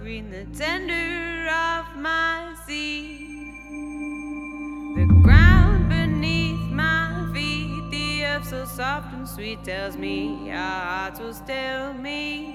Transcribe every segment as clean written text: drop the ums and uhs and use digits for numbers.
green, the tender of my seed. The ground beneath my feet, the earth so soft and sweet, tells me our hearts will still meet.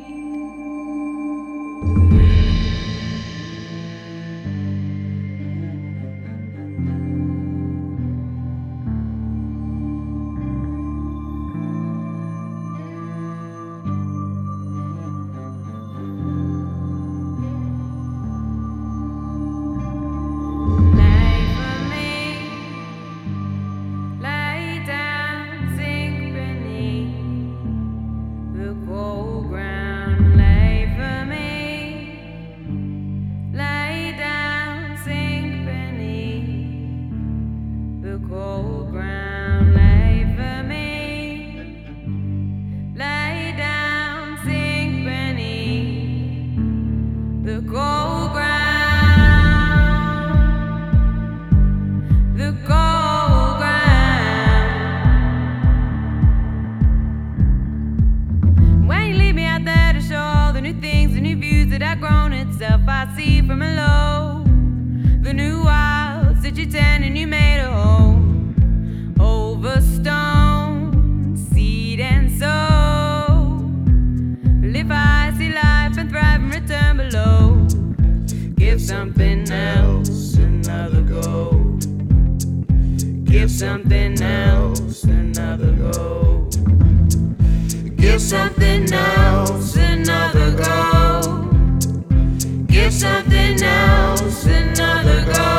I see from below the new wilds that you tend and you made a home over stone, seed and soul. Live high, see life and thrive and return below. Give something else another go. Give something else another go. Give something else another go. Give something else another go.